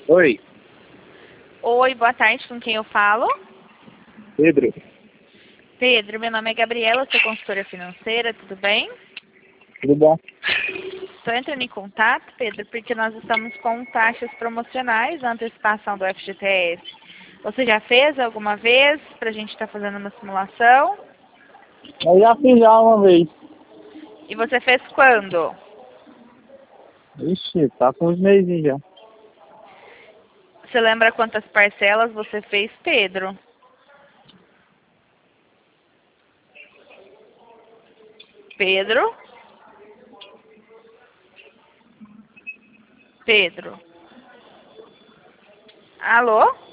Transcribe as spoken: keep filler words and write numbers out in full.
Oi, Oi, boa tarde, com quem eu falo? Pedro. Pedro, meu nome é Gabriela, sou consultora financeira, tudo bem? Tudo bom? Estou entrando em contato, Pedro, porque nós estamos com taxas promocionais na antecipação do F G T S. Você já fez alguma vez para a gente estar fazendo uma simulação? Eu já fiz já uma vez. E você fez quando? Ixi, tá com uns meses já. Você lembra quantas parcelas você fez, Pedro? Pedro? Pedro? Alô?